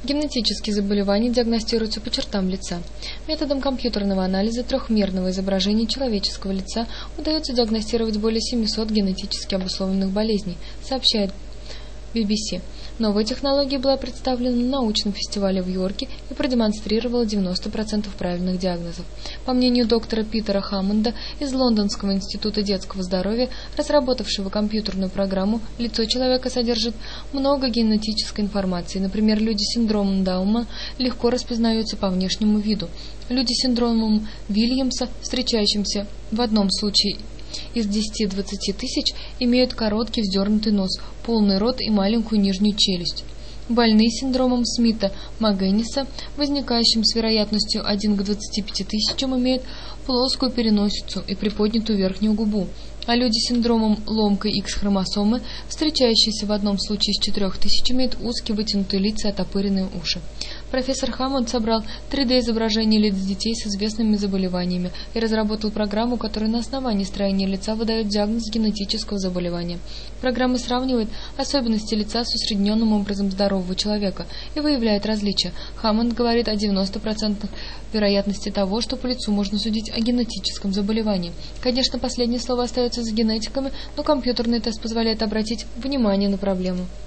Генетические заболевания диагностируются по чертам лица. Методом компьютерного анализа трехмерного изображения человеческого лица удается диагностировать более 700 генетически обусловленных болезней, сообщает BBC. Новая технология была представлена на научном фестивале в Йорке и продемонстрировала 90% правильных диагнозов. По мнению доктора Питера Хаммонда из Лондонского института детского здоровья, разработавшего компьютерную программу, лицо человека содержит много генетической информации. Например, люди с синдромом Дауна легко распознаются по внешнему виду. Люди с синдромом Вильямса, встречающимся в одном случае из 10-20 тысяч, имеют короткий вздернутый нос, полный рот и маленькую нижнюю челюсть. Больные синдромом Смита-Магенниса, возникающим с вероятностью 1 к 25 тысячам, имеют плоскую переносицу и приподнятую верхнюю губу, а люди с синдромом ломкой X-хромосомы, встречающиеся в одном случае из 4000, имеют узкие вытянутые лица и оттопыренные уши. Профессор Хаммонд собрал 3D-изображения лиц детей с известными заболеваниями и разработал программу, которая на основании строения лица выдает диагноз генетического заболевания. Программа сравнивает особенности лица с усредненным образом здорового человека и выявляет различия. Хаммонд говорит о 90% вероятности того, что по лицу можно судить о генетическом заболевании. Конечно, последнее слово остается за генетиками, но компьютерный тест позволяет обратить внимание на проблему.